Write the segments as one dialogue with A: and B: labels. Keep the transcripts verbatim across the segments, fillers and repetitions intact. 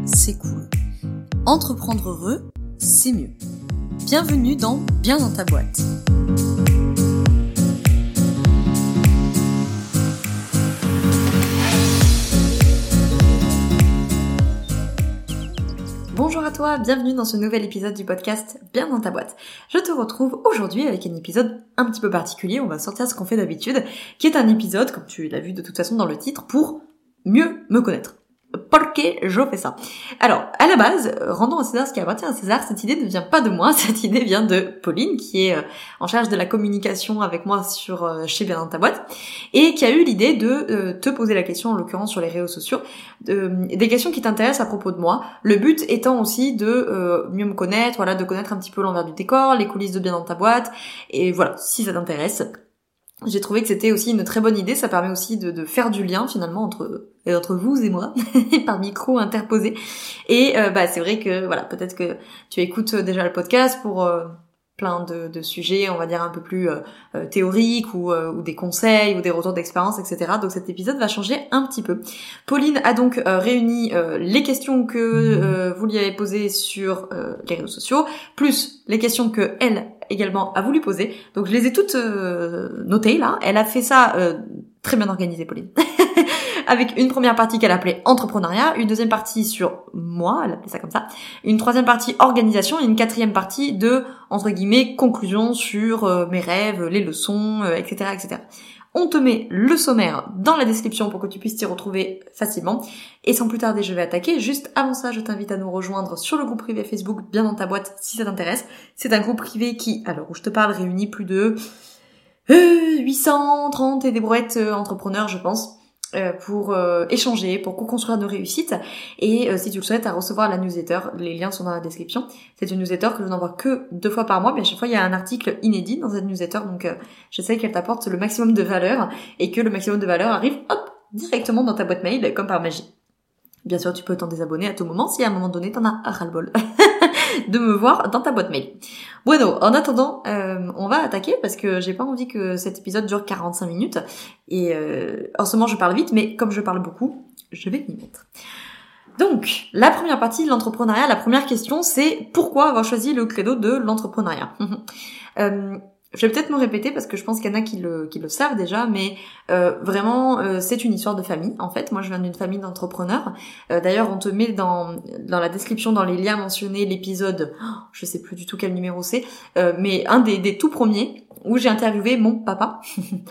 A: c'est cool. Entreprendre heureux, c'est mieux. Bienvenue dans Bien dans ta boîte. Bonjour à toi, bienvenue dans ce nouvel épisode du podcast Bien dans ta boîte. Je te retrouve aujourd'hui avec un épisode un petit peu particulier, on va sortir ce qu'on fait d'habitude, qui est un épisode, comme tu l'as vu de toute façon dans le titre, pour mieux me connaître. Porque je fais ça. Alors, à la base, rendons à César ce qui appartient à César, cette idée ne vient pas de moi, cette idée vient de Pauline, qui est en charge de la communication avec moi sur euh, chez Bien dans ta boîte, et qui a eu l'idée de euh, te poser la question, en l'occurrence sur les réseaux sociaux, de, des questions qui t'intéressent à propos de moi, le but étant aussi de euh, mieux me connaître, voilà, de connaître un petit peu l'envers du décor, les coulisses de Bien dans ta boîte, et voilà, si ça t'intéresse. J'ai trouvé que c'était aussi une très bonne idée, ça permet aussi de, de faire du lien finalement entre entre vous et moi, par micro interposé. Et euh, bah c'est vrai que voilà, peut-être que tu écoutes déjà le podcast pour euh, plein de, de sujets, on va dire un peu plus euh, euh, théoriques ou, euh, ou des conseils ou des retours d'expérience, et cetera. Donc cet épisode va changer un petit peu. Pauline a donc euh, réuni euh, les questions que euh, vous lui avez posées sur euh, les réseaux sociaux, plus les questions que elle également a voulu poser. Donc je les ai toutes euh, notées là. Elle a fait ça euh, très bien organisé, Pauline. Avec une première partie qu'elle appelait entrepreneuriat, une deuxième partie sur moi, elle appelait ça comme ça, une troisième partie organisation et une quatrième partie de, entre guillemets, conclusion sur euh, mes rêves, les leçons, euh, et cetera, et cetera. On te met le sommaire dans la description pour que tu puisses t'y retrouver facilement. Et sans plus tarder, je vais attaquer. Juste avant ça, je t'invite à nous rejoindre sur le groupe privé Facebook Bien dans ta boîte si ça t'intéresse. C'est un groupe privé qui, à l'heure où je te parle, réunit plus de euh, huit cent trente et des brouettes euh, entrepreneurs, je pense. Euh, pour euh, échanger, pour co-construire nos réussites. Et euh, si tu le souhaites, à recevoir la newsletter, les liens sont dans la description. C'est une newsletter que je n'envoie que deux fois par mois, mais à chaque fois il y a un article inédit dans cette newsletter, donc euh, j'essaie qu'elle t'apporte le maximum de valeur et que le maximum de valeur arrive hop directement dans ta boîte mail comme par magie. Bien sûr, tu peux t'en désabonner à tout moment si à un moment donné t'en as ras-le-bol de me voir dans ta boîte mail. Bueno, en attendant, euh, on va attaquer parce que j'ai pas envie que cet épisode dure quarante-cinq minutes. Et euh, en ce moment, je parle vite, mais comme je parle beaucoup, je vais m'y mettre. Donc, la première partie de l'entrepreneuriat, la première question, c'est pourquoi avoir choisi le credo de l'entrepreneuriat. euh, Je vais peut-être me répéter parce que je pense qu'il y en a qui le, qui le savent déjà, mais euh, vraiment, euh, c'est une histoire de famille, en fait. Moi, je viens d'une famille d'entrepreneurs. Euh, d'ailleurs, on te met dans, dans la description, dans les liens mentionnés, l'épisode, oh, je sais plus du tout quel numéro c'est, euh, mais un des, des tout premiers, où j'ai interviewé mon papa,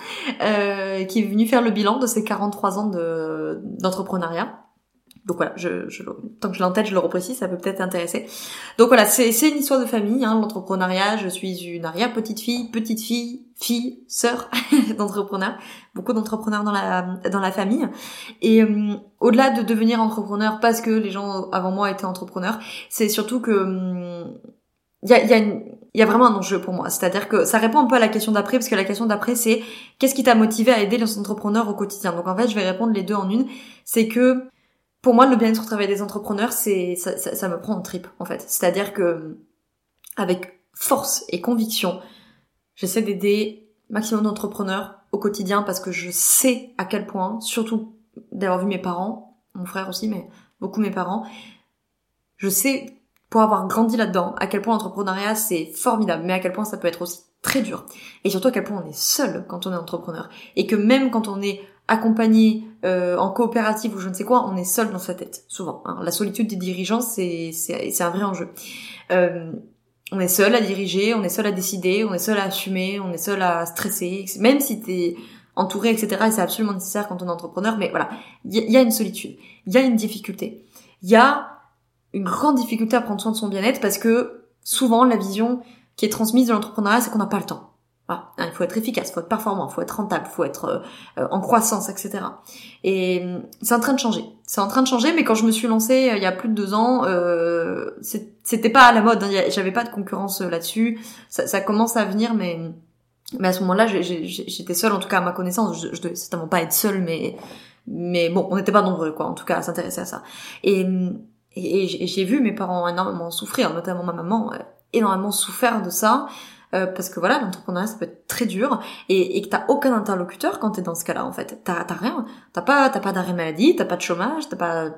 A: euh, qui est venu faire le bilan de ses quarante-trois ans de, d'entrepreneuriat. Donc voilà, je, je, tant que je l'ai en tête, je le reprécise, ça peut peut-être t'intéresser. Donc voilà, c'est, c'est une histoire de famille, hein, l'entrepreneuriat. Je suis une arrière-petite-fille, petite-fille, fille, sœur d'entrepreneurs. Beaucoup d'entrepreneurs dans la dans la famille. Et euh, au-delà de devenir entrepreneur parce que les gens avant moi étaient entrepreneurs, c'est surtout que il euh, y a, y a une il y a vraiment un enjeu pour moi. C'est-à-dire que ça répond un peu à la question d'après, parce que la question d'après, c'est qu'est-ce qui t'a motivé à aider les entrepreneurs au quotidien. Donc en fait, je vais répondre les deux en une. C'est que pour moi, le bien-être au travail des entrepreneurs, c'est ça, ça, ça me prend en trip, en fait. C'est-à-dire que, avec force et conviction, j'essaie d'aider maximum d'entrepreneurs au quotidien parce que je sais à quel point, surtout d'avoir vu mes parents, mon frère aussi, mais beaucoup mes parents, je sais, pour avoir grandi là-dedans, à quel point l'entrepreneuriat, c'est formidable, mais à quel point ça peut être aussi très dur. Et surtout à quel point on est seul quand on est entrepreneur. Et que même quand on est accompagné euh, en coopérative ou je ne sais quoi, on est seul dans sa tête, souvent. Hein. La solitude des dirigeants, c'est, c'est, c'est un vrai enjeu. Euh, on est seul à diriger, on est seul à décider, on est seul à assumer, on est seul à stresser, même si t'es entouré, et cetera. Et c'est absolument nécessaire quand on est entrepreneur, mais voilà, il y, y a une solitude, il y a une difficulté, il y a une grande difficulté à prendre soin de son bien-être parce que souvent la vision qui est transmise de l'entrepreneuriat, c'est qu'on n'a pas le temps. Voilà. Il faut être efficace, il faut être performant, il faut être rentable, il faut être euh, en croissance, et cetera. Et c'est en train de changer. C'est en train de changer, mais quand je me suis lancée euh, il y a plus de deux ans, euh, c'est, c'était pas à la mode. Hein, j'avais pas de concurrence euh, là-dessus. Ça, ça commence à venir, mais mais à ce moment-là, j'ai, j'ai, j'étais seule, en tout cas à ma connaissance. Je, je devais certainement pas être seule, mais mais bon, on n'était pas nombreux, quoi, en tout cas, à s'intéresser à ça. Et et, et j'ai vu mes parents énormément souffrir, notamment ma maman, euh, énormément souffert de ça. Euh, parce que voilà, l'entrepreneuriat ça peut être très dur et, et que t'as aucun interlocuteur quand t'es dans ce cas-là en fait. T'as, t'as rien, t'as pas, t'as pas d'arrêt maladie, t'as pas de chômage, t'as pas,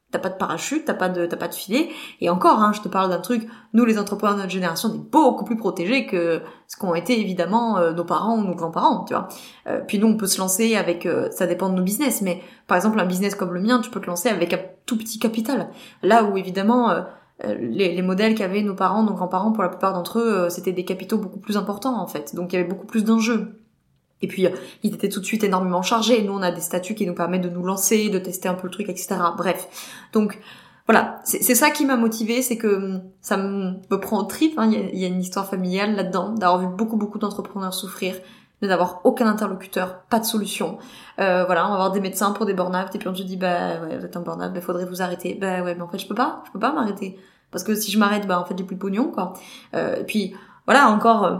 A: T'as pas de parachute, t'as pas de, t'as pas de filet. Et encore, hein, je te parle d'un truc, nous les entrepreneurs de notre génération, on est beaucoup plus protégés que ce qu'ont été évidemment euh, nos parents ou nos grands-parents, tu vois. Euh, puis nous, on peut se lancer avec, euh, ça dépend de nos business, mais par exemple un business comme le mien, tu peux te lancer avec un tout petit capital. Là où évidemment euh, les, les modèles qu'avaient nos parents, nos grands-parents, pour la plupart d'entre eux, euh, c'était des capitaux beaucoup plus importants en fait. Donc il y avait beaucoup plus d'enjeux. Et puis, euh, ils étaient tout de suite énormément chargés. Nous, on a des statuts qui nous permettent de nous lancer, de tester un peu le truc, et cetera. Bref. Donc, voilà. C'est, c'est ça qui m'a motivée, c'est que ça me, me prend au trip, hein. Il y a, il y a une histoire familiale là-dedans, d'avoir vu beaucoup, beaucoup d'entrepreneurs souffrir, de n'avoir aucun interlocuteur, pas de solution. Euh, voilà, on va avoir des médecins pour des burn-out, et puis on te dit, bah, ouais, vous êtes un burn-out, bah, faudrait vous arrêter. Bah, ouais, mais en fait, je peux pas, je peux pas m'arrêter. Parce que si je m'arrête, bah, en fait, j'ai plus de pognon, quoi. Euh, et puis, voilà, encore, euh,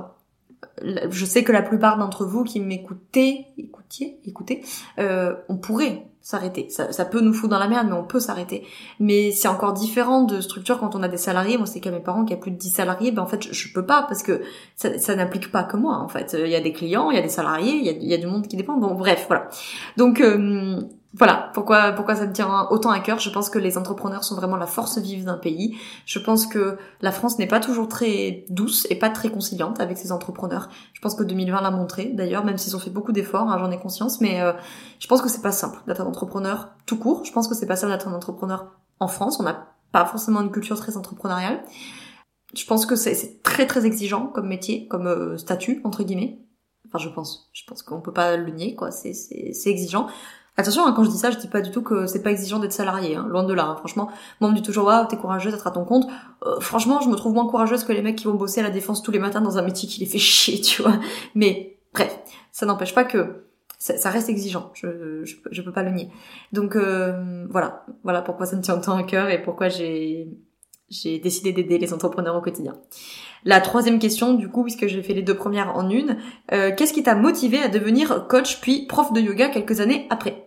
A: je sais que la plupart d'entre vous qui m'écoutez, écoutiez, écoutez, euh, on pourrait s'arrêter. Ça, ça peut nous foutre dans la merde, mais on peut s'arrêter. Mais c'est encore différent de structure quand on a des salariés. Moi, c'est qu'à mes parents qui a plus de dix salariés, ben en fait, je, je peux pas parce que ça, ça n'applique pas que moi. En fait, il y a des clients, il y a des salariés, il y a, il y a du monde qui dépend. Bon, bref, voilà. Donc euh, voilà, pourquoi pourquoi ça me tient autant à cœur. Je pense que les entrepreneurs sont vraiment la force vive d'un pays. Je pense que la France n'est pas toujours très douce et pas très conciliante avec ses entrepreneurs. Je pense que deux mille vingt l'a montré, d'ailleurs, même s'ils ont fait beaucoup d'efforts, hein, j'en ai conscience, mais euh, je pense que c'est pas simple d'être un entrepreneur tout court. Je pense que c'est pas simple d'être un entrepreneur en France. On n'a pas forcément une culture très entrepreneuriale. Je pense que c'est, c'est très très exigeant comme métier, comme euh, statut, entre guillemets. Enfin, je pense. Je pense qu'on peut pas le nier, quoi. C'est, c'est, c'est exigeant. Attention, hein, quand je dis ça, je dis pas du tout que c'est pas exigeant d'être salarié, hein, loin de là. Hein, franchement, moi on me dit toujours waouh, t'es courageuse d'être à ton compte. Euh, franchement, je me trouve moins courageuse que les mecs qui vont bosser à la défense tous les matins dans un métier qui les fait chier, tu vois. Mais bref, ça n'empêche pas que ça, ça reste exigeant. Je, je, je peux pas le nier. Donc euh, voilà, voilà pourquoi ça me tient autant à cœur et pourquoi j'ai j'ai décidé d'aider les entrepreneurs au quotidien. La troisième question, du coup, puisque j'ai fait les deux premières en une, euh, qu'est-ce qui t'a motivé à devenir coach puis prof de yoga quelques années après?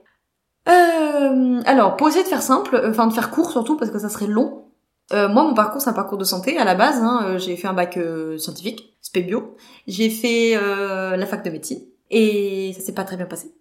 A: Euh, alors, pour essayer de faire simple, enfin de faire court surtout parce que ça serait long. Euh, moi, mon parcours, c'est un parcours de santé à la base. Hein, euh, j'ai fait un bac euh, scientifique, spé bio. J'ai fait euh, la fac de médecine et ça s'est pas très bien passé.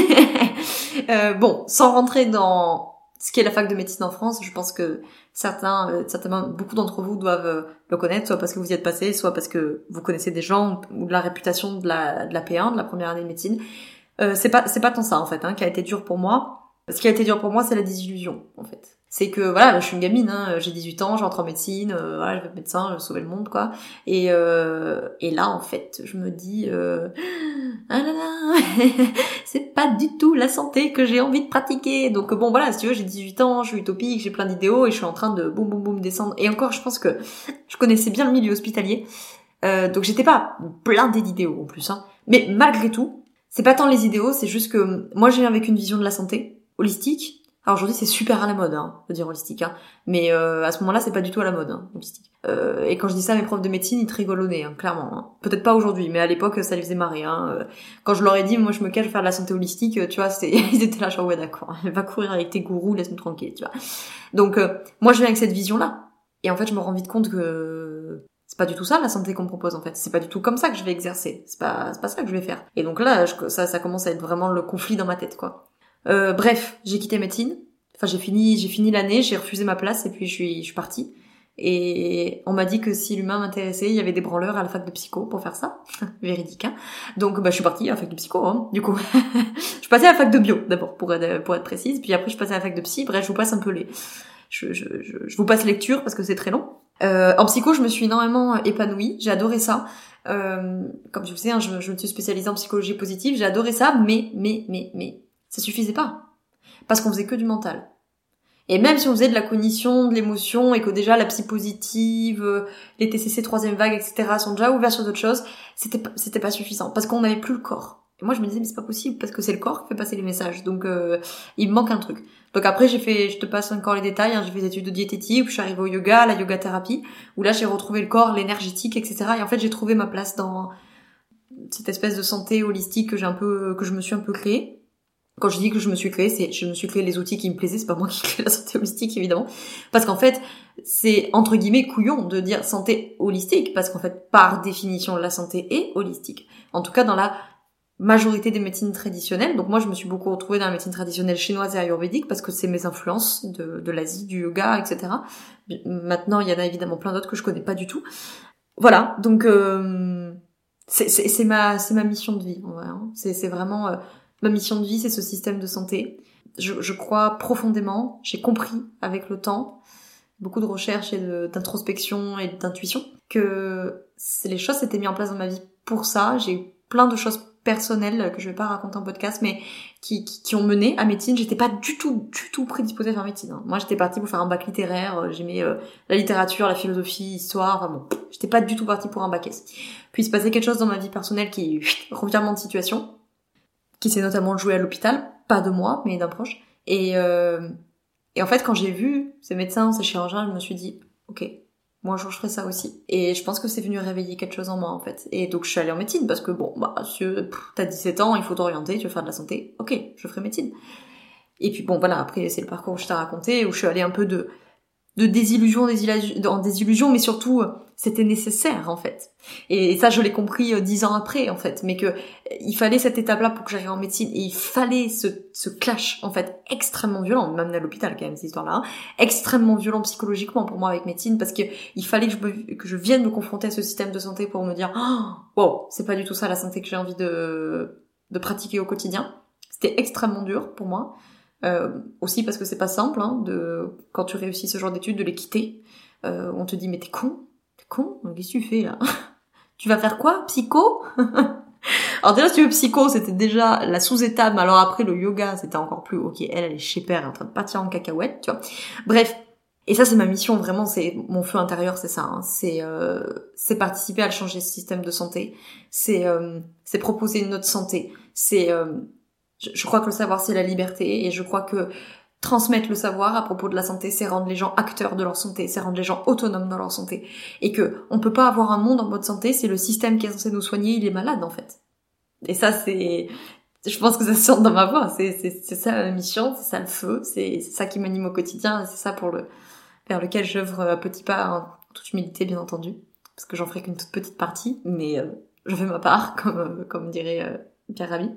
A: euh, bon, sans rentrer dans ce qu'est la fac de médecine en France, je pense que certains, euh, certainement beaucoup d'entre vous doivent euh, le connaître, soit parce que vous y êtes passé, soit parce que vous connaissez des gens ou de la réputation de la, de la P un, de la première année de médecine. Euh, c'est pas, c'est pas tant ça en fait, hein, qui a été dur pour moi. Ce qui a été dur pour moi, c'est la désillusion, en fait. C'est que, voilà, je suis une gamine, hein, j'ai dix-huit ans, j'entre en médecine, euh, voilà, je vais être médecin, je vais sauver le monde, quoi. Et, euh, et là, en fait, je me dis, euh, ah là là, c'est pas du tout la santé que j'ai envie de pratiquer. Donc bon, voilà, si tu veux, j'ai dix-huit ans, je suis utopique, j'ai plein d'idéaux, et je suis en train de boum boum boum descendre. Et encore, je pense que je connaissais bien le milieu hospitalier, euh, donc j'étais pas blindée d'idéaux, en plus, hein. Mais malgré tout, c'est pas tant les idéaux, c'est juste que moi, j'ai avec une vision de la santé holistique. Alors aujourd'hui c'est super à la mode, hein, de dire holistique, hein. Mais euh, à ce moment-là c'est pas du tout à la mode, hein, holistique. Euh, et quand je dis ça à mes profs de médecine, ils te rigolent au nez, hein, clairement. Hein. Peut-être pas aujourd'hui, mais à l'époque ça les faisait marrer. Hein. Quand je leur ai dit, moi je me cache, je vais faire de la santé holistique, tu vois, c'est... ils étaient là, genre ouais d'accord, va courir avec tes gourous, laisse-nous tranquille, tu vois. Donc euh, moi je viens avec cette vision-là, et en fait je me rends vite compte que c'est pas du tout ça la santé qu'on me propose en fait. C'est pas du tout comme ça que je vais exercer. C'est pas, c'est pas ça que je vais faire. Et donc là, je, ça, ça commence à être vraiment le conflit dans ma tête, quoi. Euh, bref, j'ai quitté médecine. Enfin, j'ai fini, j'ai fini l'année, j'ai refusé ma place et puis je suis, je suis partie. Et on m'a dit que si l'humain m'intéressait, il y avait des branleurs à la fac de psycho pour faire ça. Véridique, hein. Donc, bah, je suis partie à la fac de psycho, hein, du coup. Je suis passée à la fac de bio, d'abord, pour être, pour être précise. Puis après, je suis passée à la fac de psy. Bref, je vous passe un peu les, je, je, je, je vous passe lecture parce que c'est très long. Euh, en psycho, je me suis énormément épanouie. J'ai adoré ça. Euh, comme je vous sais, hein, je, je me suis spécialisée en psychologie positive. J'ai adoré ça, mais, mais, mais, mais, ça suffisait pas. Parce qu'on faisait que du mental. Et même si on faisait de la cognition, de l'émotion, et que déjà la psy positive, les T C C troisième vague, et cetera sont déjà ouverts sur d'autres choses, c'était pas, c'était pas suffisant. Parce qu'on n'avait plus le corps. Et moi je me disais mais c'est pas possible, parce que c'est le corps qui fait passer les messages. Donc euh, il me manque un truc. Donc après j'ai fait, je te passe encore les détails, hein, j'ai fait des études de diététique, puis je suis arrivée au yoga, à la yoga thérapie, où là j'ai retrouvé le corps, l'énergétique, et cetera. Et en fait j'ai trouvé ma place dans cette espèce de santé holistique que j'ai un peu, que je me suis un peu créée. Quand je dis que je me suis créée, c'est je me suis créé les outils qui me plaisaient, c'est pas moi qui crée la santé holistique évidemment, parce qu'en fait c'est entre guillemets couillon de dire santé holistique, parce qu'en fait par définition la santé est holistique, en tout cas dans la majorité des médecines traditionnelles. Donc moi, je me suis beaucoup retrouvée dans la médecine traditionnelle chinoise et ayurvédique parce que c'est mes influences de, de l'Asie, du yoga, et cetera. Maintenant, il y en a évidemment plein d'autres que je connais pas du tout. Voilà, donc euh, c'est, c'est, c'est ma c'est ma mission de vie, en vrai. Hein. C'est, c'est vraiment euh, ma mission de vie, c'est ce système de santé. Je, je crois profondément, j'ai compris avec le temps, beaucoup de recherche et de, d'introspection et d'intuition, que les choses s'étaient mises en place dans ma vie pour ça. J'ai eu plein de choses personnelles que je vais pas raconter en podcast, mais qui, qui, qui ont mené à médecine. J'étais pas du tout, du tout prédisposée à faire médecine. Hein. Moi, j'étais partie pour faire un bac littéraire. J'aimais euh, la littérature, la philosophie, l'histoire. Enfin bon, j'étais pas du tout partie pour un bac S. Puis il se passait quelque chose dans ma vie personnelle qui revirement de situation, qui s'est notamment joué à l'hôpital, pas de moi, mais d'un proche. Et euh, et en fait, quand j'ai vu ces médecins, ces chirurgiens, je me suis dit, ok. Moi, un jour, je ferai ça aussi. Et je pense que c'est venu réveiller quelque chose en moi, en fait. Et donc, je suis allée en médecine, parce que bon, bah, monsieur, pff, t'as dix-sept ans, il faut t'orienter, tu veux faire de la santé. Ok, je ferai médecine. Et puis bon, voilà, après, c'est le parcours que je t'ai raconté, où je suis allée un peu de, de désillusion en désillusion, mais surtout, c'était nécessaire, en fait. Et ça, je l'ai compris euh, dix ans après, en fait. Mais que, il fallait cette étape-là pour que j'arrive en médecine, et il fallait ce, ce clash, en fait, extrêmement violent, même à l'hôpital, quand même, cette histoire-là, hein, extrêmement violent psychologiquement pour moi avec médecine, parce que il fallait que je, me, que je vienne me confronter à ce système de santé pour me dire, oh, wow, c'est pas du tout ça la santé que j'ai envie de, de pratiquer au quotidien. C'était extrêmement dur pour moi. Euh, aussi parce que c'est pas simple, hein, de, quand tu réussis ce genre d'études, de les quitter. Euh, on te dit, mais t'es con? T'es con? Qu'est-ce que tu fais, là? Tu vas faire quoi? Psycho? Alors déjà, si tu veux psycho, c'était déjà la sous-étape, mais alors après, le yoga, c'était encore plus, ok, elle, elle est chez père, elle est en train de partir en cacahuète, tu vois. Bref. Et ça, c'est ma mission, vraiment, c'est mon feu intérieur, c'est ça, hein. C'est, euh, c'est participer à changer ce système de santé. C'est, euh, c'est proposer une autre santé. C'est, euh, je crois que le savoir, c'est la liberté, et je crois que transmettre le savoir à propos de la santé, c'est rendre les gens acteurs de leur santé, c'est rendre les gens autonomes dans leur santé. Et que on peut pas avoir un monde en mode santé, c'est le système qui est censé nous soigner, il est malade, en fait. Et ça, c'est, je pense que ça se sent dans ma voix, c'est, c'est, c'est ça la mission, c'est ça le feu, c'est, c'est ça qui m'anime au quotidien, c'est ça pour le, vers lequel j'œuvre à petits pas, en toute humilité, bien entendu. Parce que j'en ferai qu'une toute petite partie, mais euh, je fais ma part, comme, euh, comme dirait euh, Pierre Rabhi.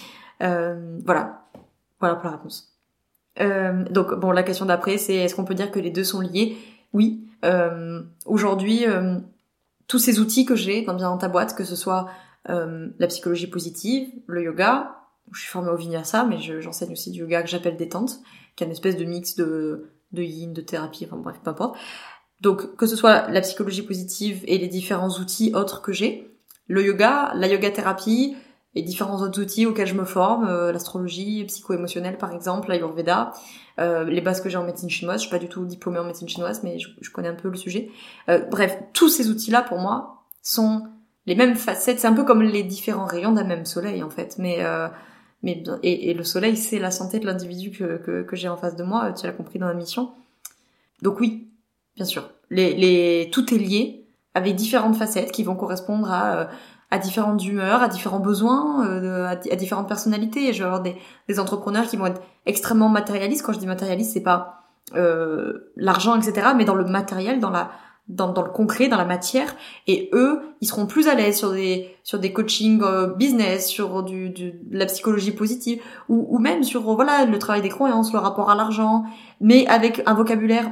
A: Euh, voilà, voilà pour la réponse. Euh, donc bon, la question d'après, c'est est-ce qu'on peut dire que les deux sont liés? Oui. Euh, aujourd'hui, euh, tous ces outils que j'ai dans Bien dans ta boîte, que ce soit euh, la psychologie positive, le yoga, je suis formée au Vinyasa, mais je, j'enseigne aussi du yoga que j'appelle détente, qui est une espèce de mix de, de yin, de thérapie, enfin bref, peu importe. Donc que ce soit la psychologie positive et les différents outils autres que j'ai, le yoga, la yoga thérapie, et différents autres outils auxquels je me forme, euh, l'astrologie psycho-émotionnelle par exemple, l'ayurveda, euh, les bases que j'ai en médecine chinoise, je suis pas du tout diplômée en médecine chinoise, mais je, je connais un peu le sujet. Euh, bref, tous ces outils-là pour moi sont les mêmes facettes, c'est un peu comme les différents rayons d'un même soleil en fait, mais euh, mais et, et le soleil c'est la santé de l'individu que, que, que j'ai en face de moi, tu l'as compris dans la mission. Donc oui, bien sûr, les, les, tout est lié avec différentes facettes qui vont correspondre à... Euh, à différentes humeurs, à différents besoins, euh, à, à différentes personnalités. Je vais avoir des, des entrepreneurs qui vont être extrêmement matérialistes. Quand je dis matérialiste, c'est pas euh, l'argent, et cetera, mais dans le matériel, dans la dans, dans le concret, dans la matière. Et eux, ils seront plus à l'aise sur des sur des coachings euh, business, sur du, du de la psychologie positive, ou, ou même sur voilà le travail des croyances, le rapport à l'argent, mais avec un vocabulaire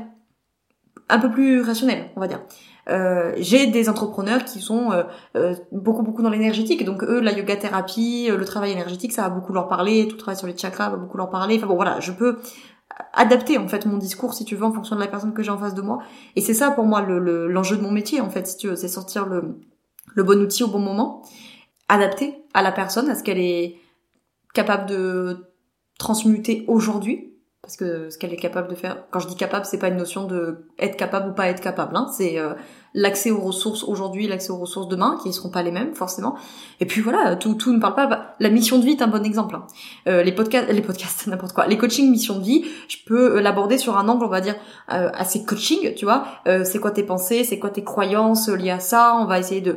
A: un peu plus rationnel, on va dire. Euh, j'ai des entrepreneurs qui sont euh, euh, beaucoup beaucoup dans l'énergétique, donc eux la yoga thérapie, euh, le travail énergétique, ça va beaucoup leur parler, tout le travail sur les chakras va beaucoup leur parler. Enfin bon voilà, je peux adapter en fait mon discours si tu veux en fonction de la personne que j'ai en face de moi, et c'est ça pour moi le, le l'enjeu de mon métier en fait, si tu veux, c'est sortir le le bon outil au bon moment, adapter à la personne, à ce qu'elle est capable de transmuter aujourd'hui. Parce que ce qu'elle est capable de faire, quand je dis capable, c'est pas une notion de être capable ou pas être capable, hein. C'est euh, l'accès aux ressources aujourd'hui, l'accès aux ressources demain, qui ne seront pas les mêmes forcément. Et puis voilà, tout tout ne parle pas. La mission de vie est un bon exemple. Hein. Euh, les podcasts, les podcasts, n'importe quoi. Les coachings mission de vie, je peux l'aborder sur un angle, on va dire euh, assez coaching, tu vois. Euh, c'est quoi tes pensées, c'est quoi tes croyances liées à ça. On va essayer de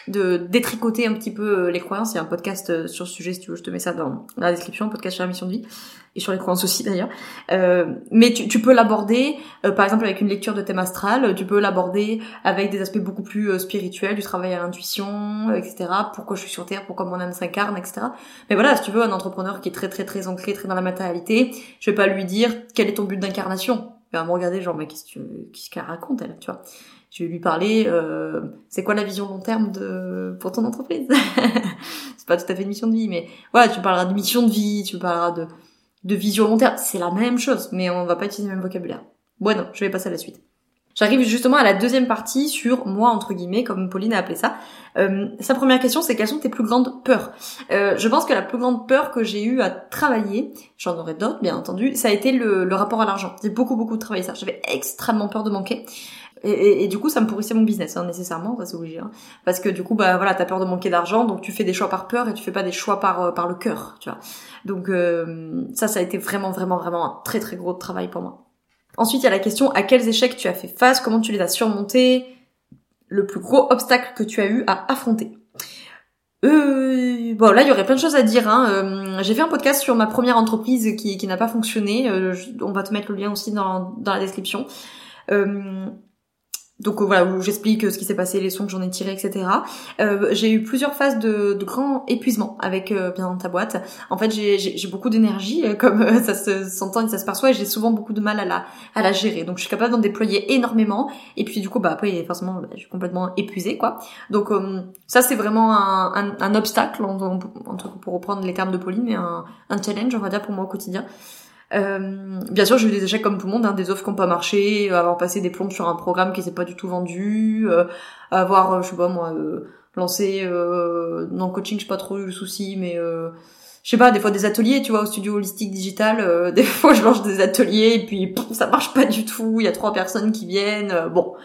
A: de détricoter un petit peu les croyances. Il y a un podcast sur ce sujet, si tu veux, je te mets ça dans la description, un podcast sur la mission de vie, et sur les croyances aussi d'ailleurs. Euh, mais tu, tu peux l'aborder, euh, par exemple avec une lecture de thème astral, tu peux l'aborder avec des aspects beaucoup plus euh, spirituels, du travail à l'intuition, euh, et cetera. Pourquoi je suis sur Terre, pourquoi mon âme s'incarne, et cetera. Mais voilà, si tu veux, un entrepreneur qui est très très très ancré, très dans la matérialité, je vais pas lui dire quel est ton but d'incarnation. Il va me regarder genre, mais qu'est-ce, que tu, qu'est-ce qu'elle raconte elle, tu vois. Je vais lui parler, euh, c'est quoi la vision long terme de pour ton entreprise. C'est pas tout à fait une mission de vie, mais voilà, tu parleras de mission de vie, tu parleras de de vision long terme, c'est la même chose, mais on va pas utiliser le même vocabulaire. Bon, non, je vais passer à la suite. J'arrive justement à la deuxième partie sur moi, entre guillemets, comme Pauline a appelé ça. Euh, sa première question, c'est quelles sont tes plus grandes peurs ? euh, Je pense que la plus grande peur que j'ai eu à travailler, j'en aurais d'autres, bien entendu, ça a été le, le rapport à l'argent. J'ai beaucoup, beaucoup travaillé ça. J'avais extrêmement peur de manquer. Et, et, et du coup, ça me pourrissait mon business, hein, nécessairement, ça c'est obligé. Hein. Parce que du coup, bah voilà, t'as peur de manquer d'argent, donc tu fais des choix par peur et tu fais pas des choix par euh, par le cœur, tu vois. Donc euh, ça, ça a été vraiment, vraiment, vraiment un très, très gros travail pour moi. Ensuite, il y a la question, à quels échecs tu as fait face, comment tu les as surmontés, le plus gros obstacle que tu as eu à affronter. Euh, bon, là, il y aurait plein de choses à dire. Hein. Euh, j'ai fait un podcast sur ma première entreprise qui, qui n'a pas fonctionné. Euh, je, on va te mettre le lien aussi dans, dans la description. Euh, Donc euh, voilà, où j'explique ce qui s'est passé, les leçons que j'en ai tirées, et cetera. Euh, j'ai eu plusieurs phases de, de grand épuisement avec euh, Bien dans ta boîte. En fait, j'ai, j'ai, j'ai beaucoup d'énergie, euh, comme euh, ça se s'entend et ça se perçoit, et j'ai souvent beaucoup de mal à la à la gérer. Donc je suis capable d'en déployer énormément. Et puis du coup, bah après, forcément, bah, je suis complètement épuisée, quoi. Donc euh, ça, c'est vraiment un, un, un obstacle, en, en, en, pour reprendre les termes de Pauline, mais un, un challenge, on va dire, pour moi au quotidien. Euh, bien sûr, j'ai eu des échecs comme tout le monde, hein, des offres qui n'ont pas marché, avoir passé des plombes sur un programme qui s'est pas du tout vendu, euh, avoir, euh, je sais pas moi, euh, lancé euh, dans le coaching, j'ai pas trop eu le souci, mais euh, je sais pas, des fois des ateliers, tu vois, au studio holistique digital, euh, des fois je lance des ateliers et puis pouf, ça marche pas du tout, il y a trois personnes qui viennent, euh, bon,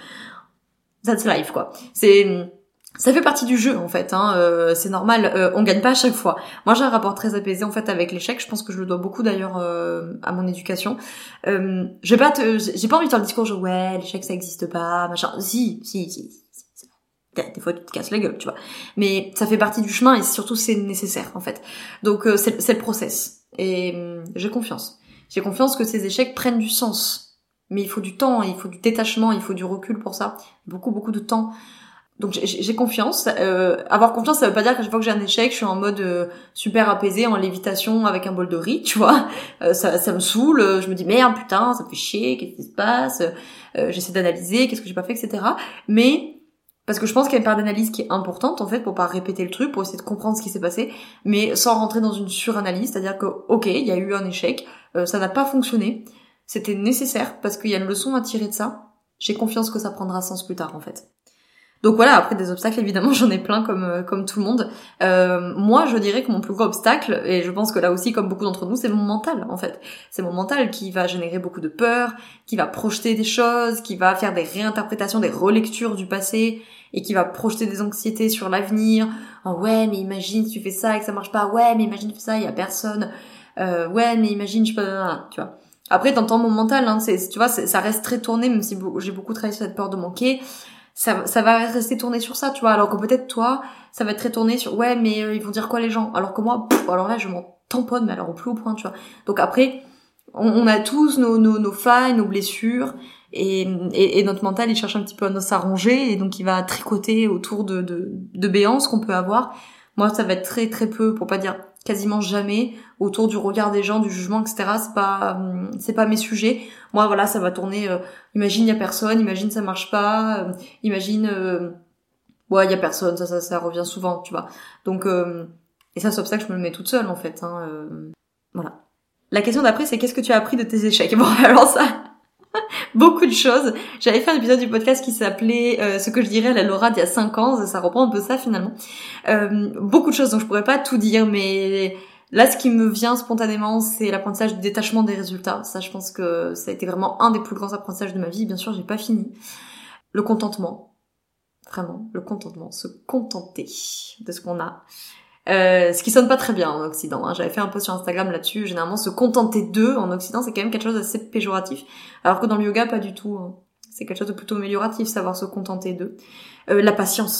A: that's life quoi. C'est Ça fait partie du jeu en fait, hein. euh, c'est normal, euh, on gagne pas à chaque fois. Moi j'ai un rapport très apaisé en fait avec l'échec, je pense que je le dois beaucoup d'ailleurs euh, à mon éducation. Euh, je vais pas te, j'ai pas envie de faire le discours genre ouais l'échec ça existe pas, machin. Si, si, si, si, si. Des fois tu te casses la gueule, tu vois. Mais ça fait partie du chemin et surtout c'est nécessaire en fait. Donc euh, c'est, c'est le process et euh, j'ai confiance. J'ai confiance que ces échecs prennent du sens. Mais il faut du temps, il faut du détachement, il faut du recul pour ça. Beaucoup beaucoup de temps. Donc j'ai, j'ai confiance. Euh, avoir confiance, ça veut pas dire qu'à chaque fois que j'ai un échec, je suis en mode euh, super apaisé, en lévitation avec un bol de riz, tu vois. Euh, ça, ça me saoule. Je me dis merde, putain, ça me fait chier. Qu'est-ce qui se passe ? euh, J'essaie d'analyser, qu'est-ce que j'ai pas fait, et cetera. Mais parce que je pense qu'il y a une part d'analyse qui est importante en fait pour pas répéter le truc, pour essayer de comprendre ce qui s'est passé, mais sans rentrer dans une suranalyse. C'est-à-dire que ok, il y a eu un échec, euh, ça n'a pas fonctionné. C'était nécessaire parce qu'il y a une leçon à tirer de ça. J'ai confiance que ça prendra sens plus tard en fait. Donc voilà, après des obstacles, évidemment, j'en ai plein comme euh, comme tout le monde. Euh, moi, je dirais que mon plus gros obstacle, et je pense que là aussi, comme beaucoup d'entre nous, c'est mon mental, en fait. C'est mon mental qui va générer beaucoup de peur, qui va projeter des choses, qui va faire des réinterprétations, des relectures du passé, et qui va projeter des anxiétés sur l'avenir. Oh, ouais, mais imagine si tu fais ça et que ça marche pas. Ouais, mais imagine tu fais ça, il y a personne. Euh, ouais, mais imagine, je peux... Tu vois. Après, t'entends mon mental, hein, c'est, tu vois, c'est, ça reste très tourné, même si j'ai beaucoup travaillé sur cette peur de manquer. Ça, ça va rester tourné sur ça, tu vois, alors que peut-être toi, ça va être très tourné sur ouais, mais euh, ils vont dire quoi les gens, alors que moi, pff, alors là, je m'en tamponne, mais alors au plus haut point, tu vois. Donc après, on, on a tous nos, nos, nos failles, nos blessures, et, et, et notre mental, il cherche un petit peu à s'arranger, et donc il va tricoter autour de, de, de béances qu'on peut avoir. Moi, ça va être très très peu, pour pas dire quasiment jamais, autour du regard des gens, du jugement, et cetera. C'est pas, c'est pas mes sujets. Moi, voilà, ça va tourner. Euh, imagine, y a personne. Imagine, ça marche pas. Euh, imagine, euh, ouais, y a personne. Ça, ça, ça revient souvent, tu vois. Donc, euh, et ça, c'est pour ça que je me le mets toute seule, en fait. Hein, euh, voilà. La question d'après, c'est qu'est-ce que tu as appris de tes échecs ? Bon, alors ça. Beaucoup de choses. J'avais fait un épisode du podcast qui s'appelait euh, ce que je dirais à la Laura d'il y a cinq ans, ça reprend un peu ça finalement. Euh, beaucoup de choses, donc je pourrais pas tout dire, mais là ce qui me vient spontanément, c'est l'apprentissage du détachement des résultats. Ça, je pense que ça a été vraiment un des plus grands apprentissages de ma vie. Bien sûr, j'ai pas fini. Le contentement. Vraiment, le contentement. Se contenter de ce qu'on a. Euh, ce qui sonne pas très bien en Occident, hein. J'avais fait un post sur Instagram là-dessus. Généralement, se contenter d'eux en Occident, c'est quand même quelque chose d'assez péjoratif, alors que dans le yoga, pas du tout, hein. C'est quelque chose de plutôt amélioratif, savoir se contenter d'eux. Euh, la patience, la patience.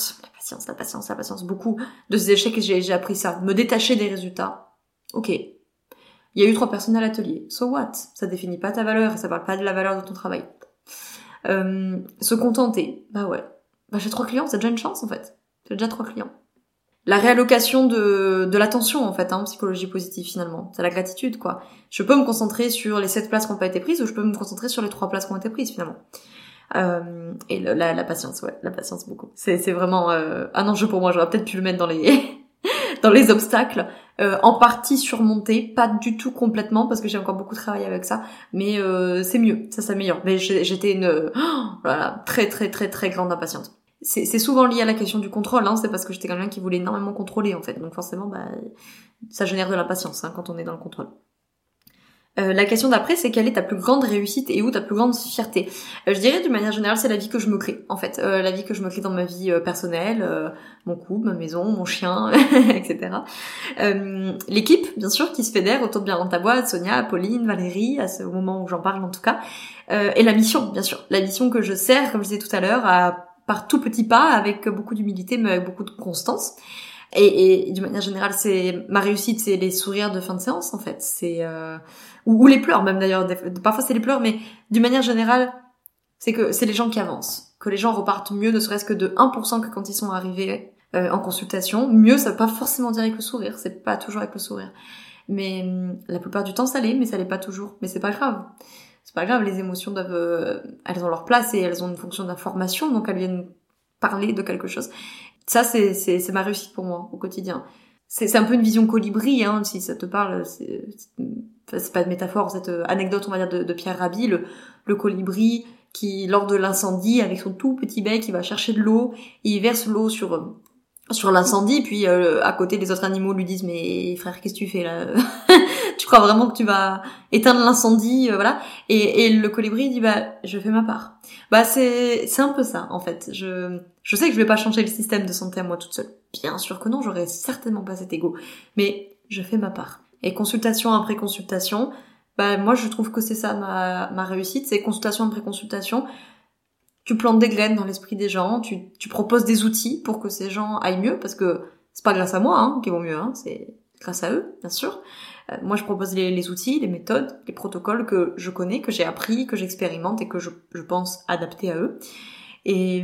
A: patience, la patience, la patience. Beaucoup de ces échecs, j'ai, j'ai appris ça. Me détacher des résultats. Ok. Il y a eu trois personnes à l'atelier. So what? Ça définit pas ta valeur et ça parle pas de la valeur de ton travail. Euh, se contenter. Bah ouais. Bah j'ai trois clients, c'est déjà une chance en fait. J'ai déjà trois clients. La réallocation de, de l'attention en fait, hein, psychologie positive finalement. C'est la gratitude quoi. Je peux me concentrer sur les sept places qui n'ont pas été prises ou je peux me concentrer sur les trois places qui ont été prises finalement. Euh, et le, la, la patience, ouais, la patience beaucoup. C'est, c'est vraiment euh, un enjeu pour moi. J'aurais peut-être pu le mettre dans les dans les obstacles. Euh, en partie surmonté, pas du tout complètement parce que j'ai encore beaucoup de travail avec ça, mais euh, c'est mieux, ça s'améliore. Mais j'étais une oh, voilà, très très très très grande impatiente. C'est, c'est souvent lié à la question du contrôle, hein, c'est parce que j'étais quelqu'un qui voulait énormément contrôler en fait, donc forcément bah ça génère de l'impatience hein, quand on est dans le contrôle. Euh, la question d'après, c'est quelle est ta plus grande réussite et où ta plus grande fierté? euh, Je dirais d'une manière générale, c'est la vie que je me crée, en fait. Euh, la vie que je me crée dans ma vie euh, personnelle, euh, mon couple, ma maison, mon chien, et cetera. Euh, l'équipe, bien sûr, qui se fédère autour de Bien dans ta boîte, Sonia, Pauline, Valérie, à ce moment où j'en parle en tout cas. Euh, et la mission, bien sûr. La mission que je sers, comme je disais tout à l'heure, à, par tout petits pas, avec beaucoup d'humilité, mais avec beaucoup de constance. Et, et d'une manière générale, c'est ma réussite, c'est les sourires de fin de séance en fait, c'est euh, ou, ou les pleurs même d'ailleurs. Parfois c'est les pleurs, mais d'une manière générale, c'est que c'est les gens qui avancent, que les gens repartent mieux, ne serait-ce que de un pour cent que quand ils sont arrivés euh, en consultation. Mieux, ça veut pas forcément dire avec le sourire, c'est pas toujours avec le sourire, mais hum, la plupart du temps ça l'est, mais ça l'est pas toujours. Mais c'est pas grave, c'est pas grave. Les émotions doivent, euh, elles ont leur place et elles ont une fonction d'information, donc elles viennent parler de quelque chose. Ça, c'est, c'est, c'est ma réussite pour moi, au quotidien. C'est, c'est un peu une vision colibri, hein, si ça te parle, c'est, c'est, c'est pas de métaphore, cette anecdote, on va dire, de, de Pierre Rabhi, le, le colibri qui, lors de l'incendie, avec son tout petit bec, il va chercher de l'eau, et il verse l'eau sur, sur l'incendie, puis euh, à côté, les autres animaux lui disent, mais frère, qu'est-ce que tu fais là? Tu crois vraiment que tu vas éteindre l'incendie, euh, voilà. Et, et le colibri dit, bah, je fais ma part. Bah, c'est, c'est un peu ça, en fait. Je, je sais que je vais pas changer le système de santé à moi toute seule. Bien sûr que non, j'aurais certainement pas cet ego. Mais je fais ma part. Et consultation après consultation, bah, moi, je trouve que c'est ça ma, ma réussite. C'est consultation après consultation. Tu plantes des graines dans l'esprit des gens, tu, tu proposes des outils pour que ces gens aillent mieux, parce que c'est pas grâce à moi, hein, qu'ils vont mieux, hein, c'est grâce à eux, bien sûr. Euh, moi, je propose les, les outils, les méthodes, les protocoles que je connais, que j'ai appris, que j'expérimente et que je, je pense adapter à eux. Et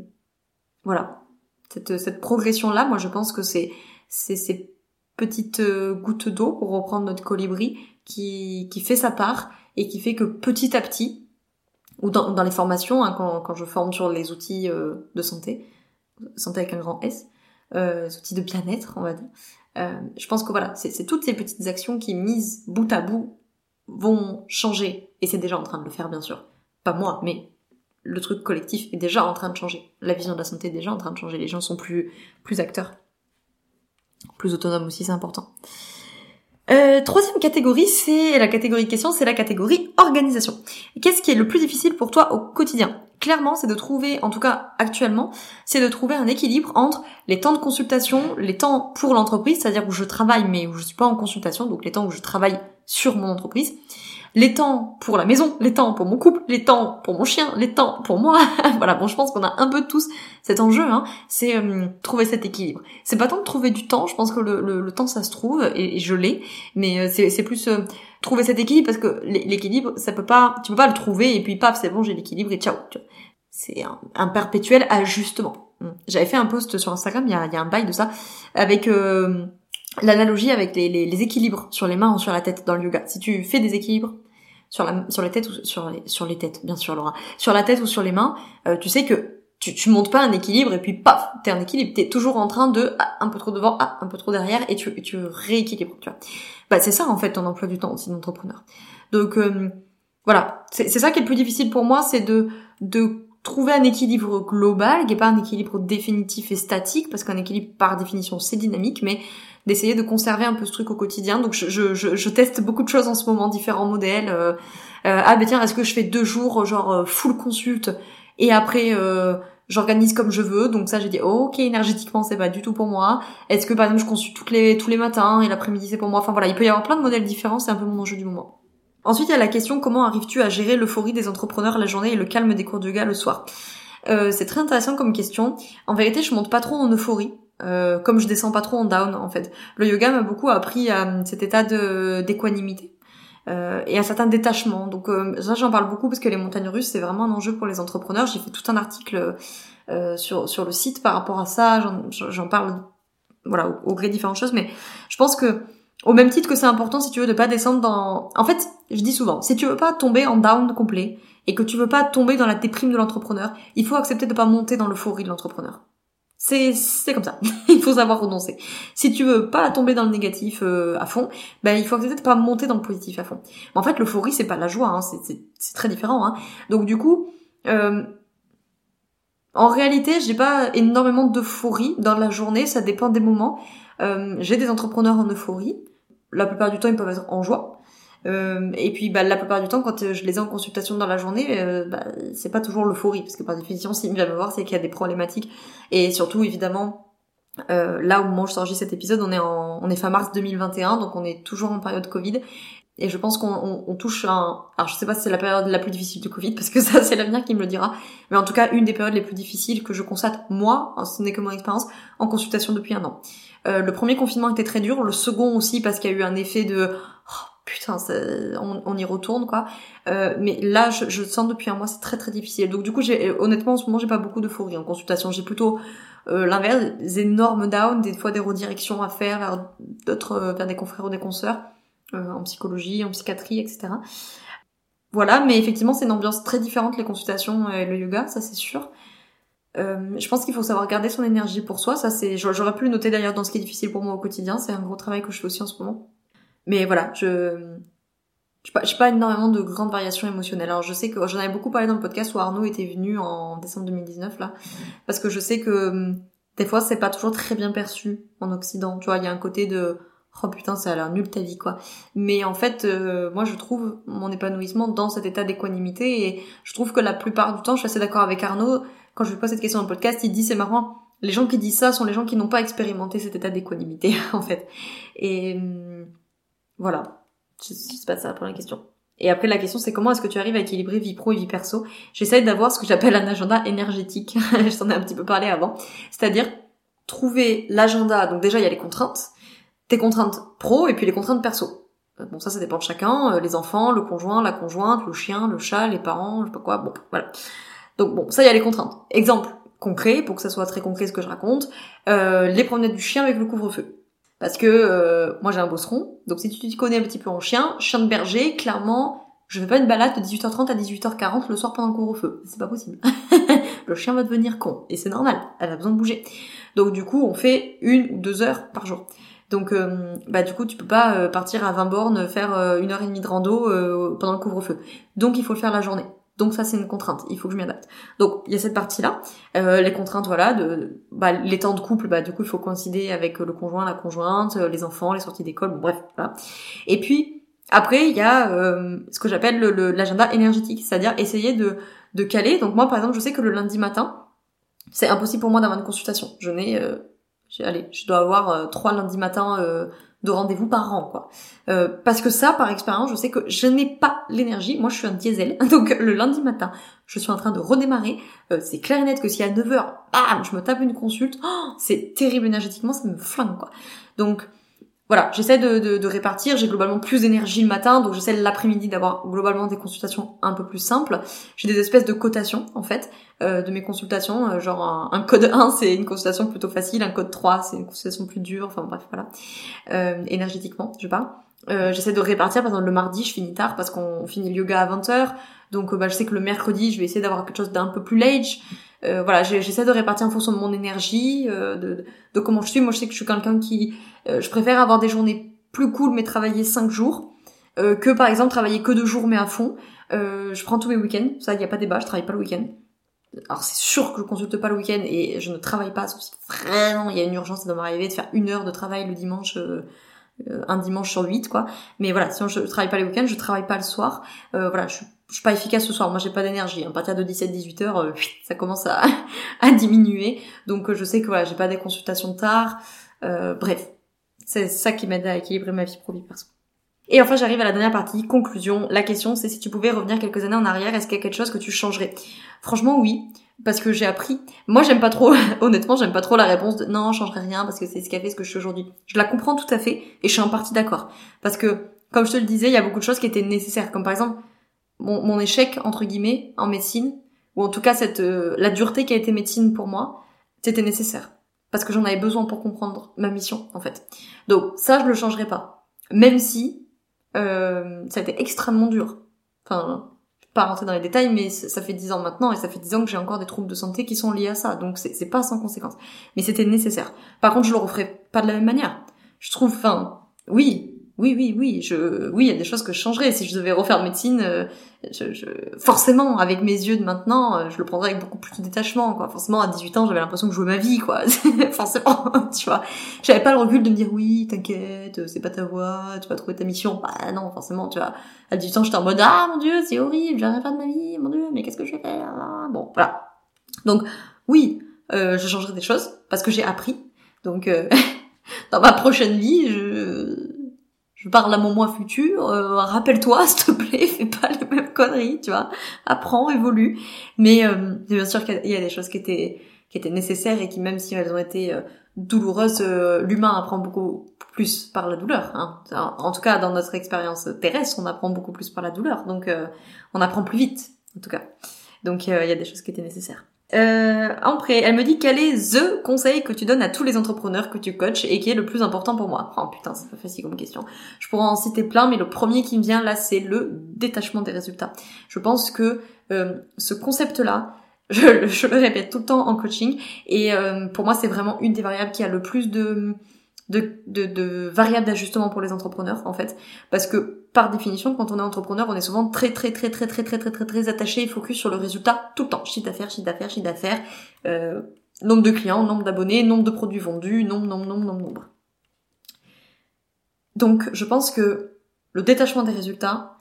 A: voilà, cette, cette progression-là, moi, je pense que c'est, c'est ces petites gouttes d'eau, pour reprendre notre colibri, qui, qui fait sa part et qui fait que petit à petit, ou dans, dans les formations, hein, quand, quand je forme sur les outils euh, de santé, santé avec un grand S, euh, les outils de bien-être, on va dire. Euh, je pense que voilà, c'est, c'est toutes ces petites actions qui, mises bout à bout, vont changer. Et c'est déjà en train de le faire, bien sûr. Pas moi, mais le truc collectif est déjà en train de changer. La vision de la santé est déjà en train de changer. Les gens sont plus, plus acteurs. Plus autonomes aussi, c'est important. Euh, troisième catégorie, c'est la catégorie question, c'est la catégorie organisation. Qu'est-ce qui est le plus difficile pour toi au quotidien? Clairement, c'est de trouver, en tout cas actuellement, c'est de trouver un équilibre entre les temps de consultation, les temps pour l'entreprise, c'est-à-dire où je travaille mais où je suis pas en consultation, donc les temps où je travaille sur mon entreprise, les temps pour la maison, les temps pour mon couple, les temps pour mon chien, les temps pour moi. Voilà, bon, je pense qu'on a un peu tous cet enjeu, hein, c'est euh, trouver cet équilibre. C'est pas tant de trouver du temps, je pense que le, le, le temps ça se trouve, et, et je l'ai, mais euh, c'est, c'est plus euh, trouver cet équilibre, parce que l'équilibre, ça peut pas, tu peux pas le trouver, et puis paf, c'est bon, j'ai l'équilibre, et ciao. C'est un, un perpétuel ajustement. J'avais fait un post sur Instagram, il y a, il y a un bail de ça, avec... Euh, l'analogie avec les, les, les équilibres sur les mains ou sur la tête dans le yoga. Si tu fais des équilibres sur la sur les têtes ou sur les sur les têtes, bien sûr Laura, sur la tête ou sur les mains, euh, tu sais que tu tu montes pas un équilibre et puis paf, t'es en équilibre, t'es toujours en train de ah, un peu trop devant, ah, un peu trop derrière et tu tu rééquilibres, tu vois. Bah c'est ça en fait ton emploi du temps aussi d'entrepreneur. Donc euh, voilà, c'est c'est ça qui est le plus difficile pour moi, c'est de de trouver un équilibre global, qui est pas un équilibre définitif et statique, parce qu'un équilibre par définition c'est dynamique, mais d'essayer de conserver un peu ce truc au quotidien. Donc je, je, je, je teste beaucoup de choses en ce moment, différents modèles. Euh, euh, ah ben tiens, est-ce que je fais deux jours genre full consulte et après euh, j'organise comme je veux. Donc ça j'ai dit oh, ok, énergétiquement c'est pas du tout pour moi. Est-ce que par exemple je consulte toutes les tous les matins et l'après-midi c'est pour moi. Enfin voilà, il peut y avoir plein de modèles différents, c'est un peu mon enjeu du moment. Ensuite il y a la question comment arrives-tu à gérer l'euphorie des entrepreneurs la journée et le calme des cours de yoga le soir. Euh, c'est très intéressant comme question. En vérité, je monte pas trop en euphorie. Euh, comme je descends pas trop en down, en fait. Le yoga m'a beaucoup appris à cet état de d'équanimité. Euh, et un certain détachement. Donc euh, ça, j'en parle beaucoup parce que les montagnes russes, c'est vraiment un enjeu pour les entrepreneurs. J'ai fait tout un article euh, sur sur le site par rapport à ça. J'en, j'en parle, voilà, au, au gré de différentes choses. Mais je pense que au même titre que c'est important, si tu veux, de pas descendre dans... En fait, je dis souvent, si tu veux pas tomber en down complet et que tu veux pas tomber dans la déprime de l'entrepreneur, il faut accepter de pas monter dans l'euphorie de l'entrepreneur. C'est, c'est comme ça. Il faut savoir renoncer. Si tu veux pas tomber dans le négatif euh, à fond, ben il faut accepter de pas monter dans le positif à fond. Mais en fait, l'euphorie, c'est pas la joie, hein, c'est, c'est, c'est très différent. Hein. Donc du coup, euh, en réalité, j'ai pas énormément d'euphorie dans la journée. Ça dépend des moments. Euh, j'ai des entrepreneurs en euphorie. La plupart du temps, ils peuvent être en joie. Euh, et puis bah, la plupart du temps, quand je les ai en consultation dans la journée, euh, bah, c'est pas toujours l'euphorie, parce que par définition, s'ils viennent me voir, c'est qu'il y a des problématiques. Et surtout, évidemment, euh, là au moment où je sortis cet épisode, on est en, on est fin mars deux mille vingt et un, donc on est toujours en période Covid. Et je pense qu'on on, on touche un... Alors je sais pas si c'est la période la plus difficile du Covid, parce que ça c'est l'avenir qui me le dira, mais en tout cas une des périodes les plus difficiles que je constate, moi, ce n'est que mon expérience, en consultation depuis un an. Euh, le premier confinement était très dur, le second aussi parce qu'il y a eu un effet de... Oh, putain, ça, on, on y retourne, quoi. Euh, mais là, je, je sens depuis un mois, c'est très très difficile. Donc du coup, j'ai, honnêtement, en ce moment, j'ai pas beaucoup d'euphorie en consultation. J'ai plutôt euh, l'inverse, des énormes downs, des fois des redirections à faire vers d'autres, vers des confrères ou des consoeurs, euh, en psychologie, en psychiatrie, et cetera. Voilà, mais effectivement, c'est une ambiance très différente, les consultations et le yoga, ça c'est sûr. Euh, je pense qu'il faut savoir garder son énergie pour soi. Ça, c'est, j'aurais pu le noter d'ailleurs dans ce qui est difficile pour moi au quotidien. C'est un gros travail que je fais aussi en ce moment. Mais voilà, je je pas, pas énormément de grandes variations émotionnelles. Alors je sais que j'en avais beaucoup parlé dans le podcast où Arnaud était venu en décembre deux mille dix-neuf là, parce que je sais que des fois c'est pas toujours très bien perçu en Occident. Tu vois, il y a un côté de oh putain, ça a l'air nul ta vie quoi. Mais en fait, euh, moi je trouve mon épanouissement dans cet état d'équanimité et je trouve que la plupart du temps, je suis assez d'accord avec Arnaud. Quand je lui pose cette question dans le podcast, il dit c'est marrant. Les gens qui disent ça sont les gens qui n'ont pas expérimenté cet état d'équanimité en fait. Et voilà, c'est pas ça la première question. Et après la question c'est comment est-ce que tu arrives à équilibrer vie pro et vie perso. J'essaie d'avoir ce que j'appelle un agenda énergétique, je t'en ai un petit peu parlé avant, c'est-à-dire trouver l'agenda, donc déjà il y a les contraintes, tes contraintes pro et puis les contraintes perso. Bon ça ça dépend de chacun, les enfants, le conjoint, la conjointe, le chien, le chat, les parents, je sais pas quoi, bon voilà. Donc bon, ça il y a les contraintes. Exemple concret, pour que ça soit très concret ce que je raconte, euh, les promenades du chien avec le couvre-feu. Parce que euh, moi j'ai un bosseron, donc si tu t'y connais un petit peu en chien, chien de berger, clairement, je fais pas une balade de dix-huit heures trente à dix-huit heures quarante le soir pendant le couvre-feu. C'est pas possible. Le chien va devenir con, et c'est normal, elle a besoin de bouger. Donc du coup, on fait une ou deux heures par jour. Donc euh, bah du coup, tu peux pas euh, partir à vingt bornes, faire euh, une heure et demie de rando euh, pendant le couvre-feu. Donc il faut le faire la journée. Donc ça c'est une contrainte, il faut que je m'y adapte. Donc il y a cette partie-là, euh, les contraintes voilà, de bah les temps de couple, bah du coup il faut coïncider avec le conjoint, la conjointe, les enfants, les sorties d'école, bon, bref voilà. Et puis après il y a euh, ce que j'appelle le, le, l'agenda énergétique, c'est-à-dire essayer de de caler. Donc moi par exemple je sais que le lundi matin c'est impossible pour moi d'avoir une consultation. Je n'ai euh, j'ai, allez je dois avoir euh, trois lundis matins euh, de rendez-vous par an, quoi. Euh, parce que ça, par expérience, je sais que je n'ai pas l'énergie. Moi, je suis un diesel. Donc, le lundi matin, je suis en train de redémarrer. Euh, c'est clair et net que si à neuf heures, bam, je me tape une consulte, oh, c'est terrible énergétiquement, ça me flingue, quoi. Donc, voilà, j'essaie de, de, de répartir. J'ai globalement plus d'énergie le matin, donc j'essaie l'après-midi d'avoir globalement des consultations un peu plus simples. J'ai des espèces de cotations, en fait, euh, de mes consultations. Euh, genre, un, un code un, c'est une consultation plutôt facile. Un code trois, c'est une consultation plus dure. Enfin, bref, voilà. Euh, énergétiquement, je parle. Euh, j'essaie de répartir. Par exemple, le mardi, je finis tard parce qu'on finit le yoga à vingt heures. Donc, euh, bah, je sais que le mercredi, je vais essayer d'avoir quelque chose d'un peu plus lage. Euh, voilà, j'essaie de répartir en fonction de mon énergie, euh, de, de comment je suis. Moi, je sais que je suis quelqu'un qui... Euh, je préfère avoir des journées plus cool, mais travailler cinq jours, euh, que par exemple travailler que deux jours, mais à fond. Euh, je prends tous mes week-ends, ça, il n'y a pas de débat, je travaille pas le week-end. Alors, c'est sûr que je consulte pas le week-end et je ne travaille pas, sauf si vraiment il y a une urgence, ça doit m'arriver de faire une heure de travail le dimanche... Euh, Euh, un dimanche sur huit quoi, mais voilà, sinon je travaille pas les week-ends, je travaille pas le soir, euh, voilà, je, je suis pas efficace ce soir, moi j'ai pas d'énergie, à partir de dix-sept dix-huit heures euh, ça commence à, à diminuer, donc euh, je sais que voilà, j'ai pas des consultations tard, euh, bref, c'est ça qui m'aide à équilibrer ma vie pro vie perso. Et enfin, j'arrive à la dernière partie, conclusion. La question, c'est si tu pouvais revenir quelques années en arrière, est-ce qu'il y a quelque chose que tu changerais? Franchement, oui. Parce que j'ai appris. Moi, j'aime pas trop, honnêtement, j'aime pas trop la réponse de non, je changerai rien parce que c'est ce qui a fait ce que je suis aujourd'hui. Je la comprends tout à fait et je suis en partie d'accord. Parce que, comme je te le disais, il y a beaucoup de choses qui étaient nécessaires. Comme par exemple, mon, mon échec, entre guillemets, en médecine, ou en tout cas cette euh, la dureté qui a été médecine pour moi, c'était nécessaire. Parce que j'en avais besoin pour comprendre ma mission, en fait. Donc, ça, je le changerai pas. Même si, Euh, ça a été extrêmement dur. Enfin, je vais pas rentrer dans les détails, mais ça fait dix ans maintenant, et ça fait dix ans que j'ai encore des troubles de santé qui sont liés à ça, donc c'est, c'est pas sans conséquence. Mais c'était nécessaire. Par contre, je le referai pas de la même manière. Je trouve, enfin, oui, oui, oui, oui, je, oui, il y a des choses que je changerais. Si je devais refaire médecine, euh, je, je, forcément, avec mes yeux de maintenant, euh, je le prendrais avec beaucoup plus de détachement, quoi. Forcément, à dix-huit ans, j'avais l'impression que je jouais ma vie, quoi. Forcément, tu vois. J'avais pas le recul de me dire, oui, t'inquiète, c'est pas ta voie, tu vas trouver ta mission. Bah, non, forcément, tu vois. À dix-huit ans, j'étais en mode, ah, mon dieu, c'est horrible, j'ai rien faire de ma vie, mon dieu, mais qu'est-ce que je vais faire? Bon, voilà. Donc, oui, euh, je changerais des choses, parce que j'ai appris. Donc, euh, dans ma prochaine vie, je, je parle à mon moi futur, euh, rappelle-toi, s'il te plaît, fais pas les mêmes conneries, tu vois. Apprends, évolue. Mais, euh, bien sûr qu'il y a des choses qui étaient, qui étaient nécessaires et qui, même si elles ont été euh, douloureuses, euh, l'humain apprend beaucoup plus par la douleur, hein. En tout cas, dans notre expérience terrestre, on apprend beaucoup plus par la douleur. Donc, euh, on apprend plus vite, en tout cas. Donc, euh, il y a des choses qui étaient nécessaires. Euh, après, elle me dit quel est the conseil que tu donnes à tous les entrepreneurs que tu coaches et qui est le plus important pour moi. Oh putain, c'est pas facile comme question. Je pourrais en citer plein, mais le premier qui me vient là, c'est le détachement des résultats. Je pense que euh, ce concept-là, je, je le répète tout le temps en coaching, et euh, pour moi, c'est vraiment une des variables qui a le plus de de, de, de variables d'ajustement pour les entrepreneurs, en fait, parce que par définition, quand on est entrepreneur, on est souvent très très très très très très très très très attaché et focus sur le résultat tout le temps. Chiffre d'affaires, chiffre d'affaires, chiffre d'affaires, euh, nombre de clients, nombre d'abonnés, nombre de produits vendus, nombre, nombre, nombre, nombre, nombre. Donc, je pense que le détachement des résultats,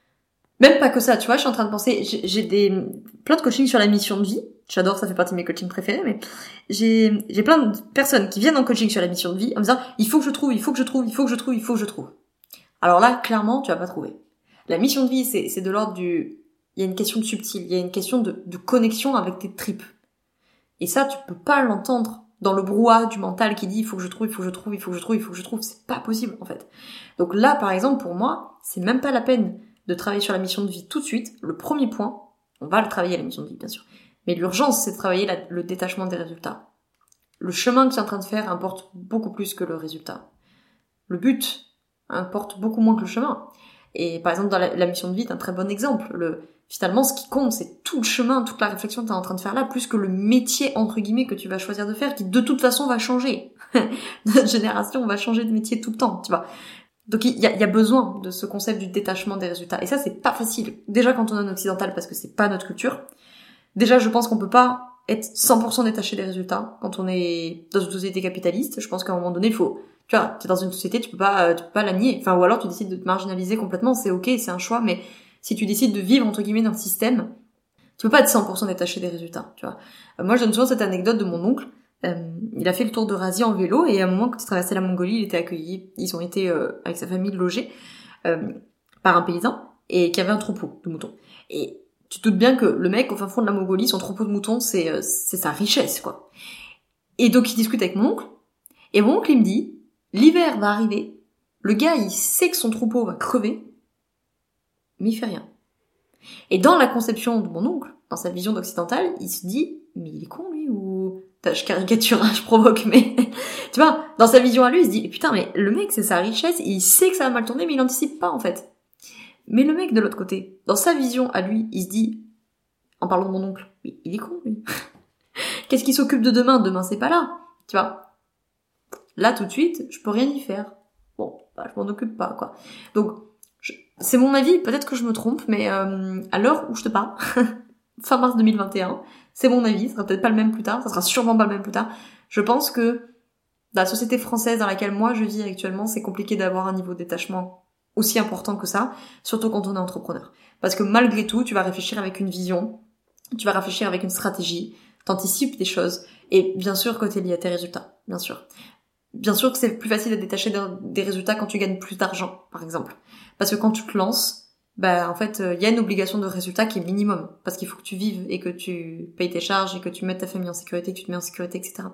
A: même pas que ça, tu vois, je suis en train de penser, j'ai, j'ai des plein de coachings sur la mission de vie. J'adore, ça fait partie de mes coachings préférés, mais j'ai j'ai plein de personnes qui viennent en coaching sur la mission de vie en me disant il faut que je trouve, il faut que je trouve, il faut que je trouve, il faut que je trouve. Alors là, clairement, tu vas pas trouver. La mission de vie, c'est c'est de l'ordre du il y a une question de subtil, il y a une question de de connexion avec tes tripes. Et ça, tu peux pas l'entendre dans le brouhaha du mental qui dit il faut que je trouve, il faut que je trouve, il faut que je trouve, il faut que je trouve, c'est pas possible en fait. Donc là, par exemple, pour moi, c'est même pas la peine de travailler sur la mission de vie tout de suite. Le premier point, on va le travailler la mission de vie, bien sûr. Mais l'urgence, c'est de travailler la, le détachement des résultats. Le chemin que tu es en train de faire importe beaucoup plus que le résultat. Le but importe beaucoup moins que le chemin. Et par exemple, dans la, la mission de vie, c'est un très bon exemple. Le, finalement, ce qui compte, c'est tout le chemin, toute la réflexion que tu es en train de faire là, plus que le métier, entre guillemets, que tu vas choisir de faire, qui de toute façon va changer. Notre génération va changer de métier tout le temps, tu vois. Donc il y a, y a besoin de ce concept du détachement des résultats. Et ça, c'est pas facile. Déjà quand on est en occidental, parce que c'est pas notre culture. Déjà, je pense qu'on peut pas être cent pour cent détaché des résultats quand on est dans une société capitaliste. Je pense qu'à un moment donné, il faut... Tu vois, tu es dans une société, tu peux pas, tu peux pas la nier. Enfin, ou alors tu décides de te marginaliser complètement, c'est ok, c'est un choix, mais si tu décides de vivre, entre guillemets, dans le système, tu peux pas être cent pour cent détaché des résultats, tu vois. Euh, moi, je donne souvent cette anecdote de mon oncle. Euh, il a fait le tour d'Eurasie en vélo, et à un moment, quand il traversait la Mongolie, il était accueilli, ils ont été, euh, avec sa famille, logés, euh, par un paysan, et qui avait un troupeau de moutons. Et tu te doutes bien que le mec, au fin fond de la Mongolie, son troupeau de moutons, c'est, euh, c'est sa richesse, quoi. Et donc, il discute avec mon oncle, et mon oncle, il me dit, l'hiver va arriver, le gars, il sait que son troupeau va crever, mais il fait rien. Et dans la conception de mon oncle, dans sa vision d'occidental, il se dit, mais il est con, lui, ou... Je caricature, hein, je provoque, mais... tu vois, dans sa vision à lui, il se dit, putain, mais le mec, c'est sa richesse, il sait que ça va mal tourner, mais il n'anticipe pas, en fait. Mais le mec, de l'autre côté, dans sa vision à lui, il se dit, en parlant de mon oncle, mais il est con, lui. Qu'est-ce qu'il s'occupe de demain? Demain, c'est pas là. Tu vois? Là, tout de suite, je peux rien y faire. Bon, bah, je m'en occupe pas, quoi. Donc, je... c'est mon avis, peut-être que je me trompe, mais euh, à l'heure où je te parle, fin mars deux mille vingt et un, c'est mon avis, ça sera peut-être pas le même plus tard, ça sera sûrement pas le même plus tard. Je pense que dans la société française dans laquelle moi je vis actuellement, c'est compliqué d'avoir un niveau de détachement aussi important que ça, surtout quand on est entrepreneur. Parce que malgré tout, tu vas réfléchir avec une vision, tu vas réfléchir avec une stratégie, t'anticipes des choses, et bien sûr que t'es lié à tes résultats, bien sûr. bien sûr que c'est plus facile d'être détaché des résultats quand tu gagnes plus d'argent, par exemple. Parce que quand tu te lances, bah en fait, il euh, y a une obligation de résultat qui est minimum. Parce qu'il faut que tu vives et que tu payes tes charges et que tu mettes ta famille en sécurité, que tu te mets en sécurité, et cetera.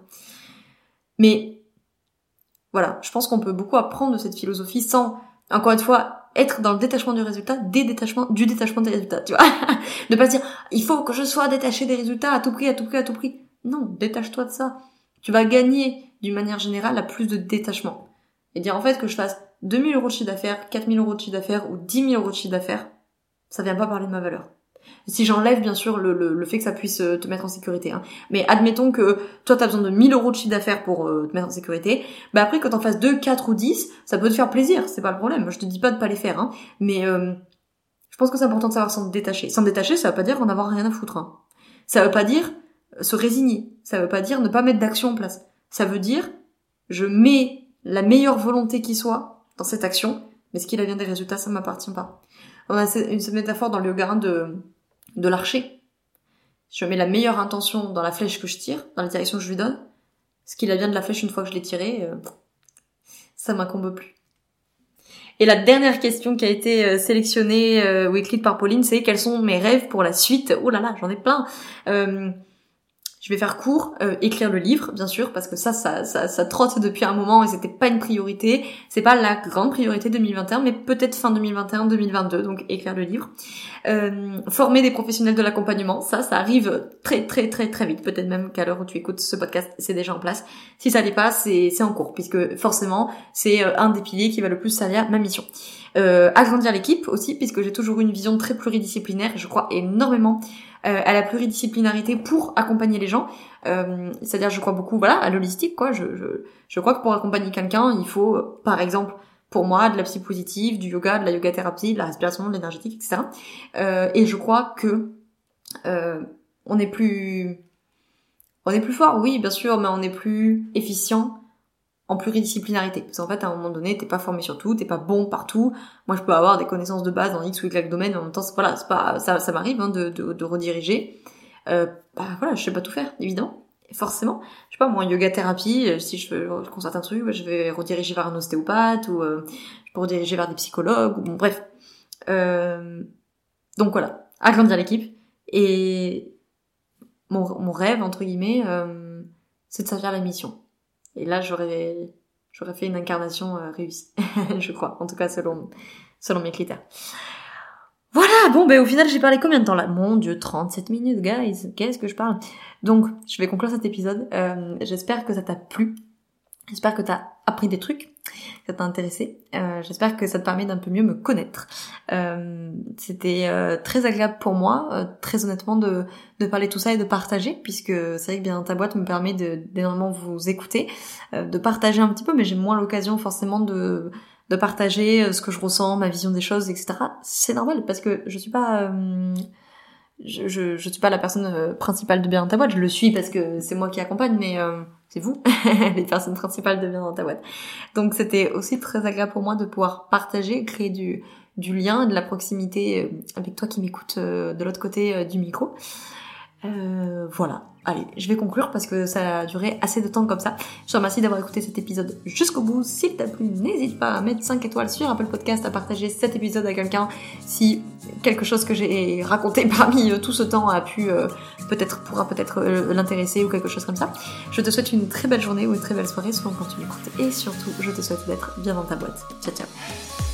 A: Mais voilà, je pense qu'on peut beaucoup apprendre de cette philosophie sans, encore une fois, être dans le détachement du résultat, des détachements, du détachement des résultats, tu vois. Ne pas se dire, il faut que je sois détaché des résultats à tout prix, à tout prix, à tout prix. Non, détache-toi de ça. Tu vas gagner, d'une manière générale, à plus de détachement. Et dire, en fait, que je fasse deux mille euros de chiffre d'affaires, quatre mille euros de chiffre d'affaires ou dix mille euros de chiffre d'affaires, ça vient pas parler de ma valeur. Si j'enlève, bien sûr, le, le, le fait que ça puisse te mettre en sécurité, hein. Mais admettons que toi, t'as besoin de mille euros de chiffre d'affaires pour euh, te mettre en sécurité. Bah après, que t'en fasses deux, quatre ou dix, ça peut te faire plaisir, c'est pas le problème. Je te dis pas de pas les faire, hein. Mais euh, je pense que c'est important de savoir s'en détacher. S'en détacher, ça veut pas dire en avoir rien à foutre, hein. Ça veut pas dire se résigner. Ça veut pas dire ne pas mettre d'action en place. Ça veut dire, je mets la meilleure volonté qui soit dans cette action, mais ce qu'il advient des résultats, ça m'appartient pas. On a une cette métaphore dans le yoga de de l'archer. Je mets la meilleure intention dans la flèche que je tire, dans la direction que je lui donne. Ce qu'il advient de la flèche une fois que je l'ai tirée, euh, ça m'incombe plus. Et la dernière question qui a été sélectionnée euh, ou écrite par Pauline, c'est quels sont mes rêves pour la suite. Oh là là, j'en ai plein. Euh, Je vais faire court, euh, écrire le livre, bien sûr, parce que ça, ça, ça, ça trotte depuis un moment et c'était pas une priorité. C'est pas la grande priorité deux mille vingt et un, mais peut-être fin deux mille vingt et un, deux mille vingt-deux, donc écrire le livre. Euh, former des professionnels de l'accompagnement, ça, ça arrive très, très, très, très vite. Peut-être même qu'à l'heure où tu écoutes ce podcast, c'est déjà en place. Si ça l'est pas, c'est, c'est en cours, puisque forcément, c'est un des piliers qui va le plus servir ma mission. Euh, agrandir l'équipe aussi, puisque j'ai toujours eu une vision très pluridisciplinaire et je crois énormément euh, à la pluridisciplinarité pour accompagner les gens. Euh, c'est-à-dire, je crois beaucoup, voilà, à l'holistique, quoi. Je, je, je crois que pour accompagner quelqu'un, il faut, par exemple, pour moi, de la psy positive, du yoga, de la yoga thérapie, de la respiration, de l'énergétique, et cetera. Euh, et je crois que euh, on est plus, on est plus fort, oui, bien sûr, mais on est plus efficient en pluridisciplinarité. Parce qu'en fait, à un moment donné, t'es pas formé sur tout, t'es pas bon partout. Moi, je peux avoir des connaissances de base dans X ou Y domaine, mais en même temps, c'est, voilà, c'est pas, ça, ça m'arrive, hein, de, de, de rediriger. Euh, bah, voilà, je sais pas tout faire, évidemment. Et forcément. Je sais pas, moi, yoga thérapie, si je, veux, je constate un truc, je vais rediriger vers un ostéopathe, ou, euh, je peux rediriger vers des psychologues, ou bon, bref. Euh, donc voilà. Agrandir l'équipe. Et mon, mon rêve, entre guillemets, euh, c'est de servir la mission. Et là, j'aurais, j'aurais fait une incarnation euh, réussie, je crois. En tout cas, selon, selon mes critères. Voilà, bon, ben au final, j'ai parlé combien de temps là ? Mon Dieu, trente-sept minutes, guys. Qu'est-ce que je parle ? Donc, je vais conclure cet épisode. Euh, j'espère que ça t'a plu. J'espère que t'as appris des trucs, que ça t'a intéressé. Euh, j'espère que ça te permet d'un peu mieux me connaître. Euh, c'était euh, très agréable pour moi, euh, très honnêtement, de, de parler tout ça et de partager, puisque c'est vrai que bien ta boîte me permet de d'énormément vous écouter, euh, de partager un petit peu, mais j'ai moins l'occasion forcément de de partager ce que je ressens, ma vision des choses, et cetera. C'est normal parce que je suis pas euh, Je, je, je suis pas la personne euh, principale de Bien dans ta boîte, je le suis parce que c'est moi qui accompagne, mais euh, c'est vous, les personnes principales de Bien dans ta boîte. Donc c'était aussi très agréable pour moi de pouvoir partager, créer du, du lien, de la proximité euh, avec toi qui m'écoutes euh, de l'autre côté euh, du micro. Euh, voilà. Allez, je vais conclure parce que ça a duré assez de temps comme ça. Je te remercie d'avoir écouté cet épisode jusqu'au bout. S'il t'a plu, n'hésite pas à mettre cinq étoiles sur Apple Podcast, à partager cet épisode à quelqu'un si quelque chose que j'ai raconté parmi tout ce temps a pu euh, peut-être pourra peut-être euh, l'intéresser ou quelque chose comme ça. Je te souhaite une très belle journée ou une très belle soirée selon quand tu m'écoutes et surtout, je te souhaite d'être bien dans ta boîte. Ciao ciao.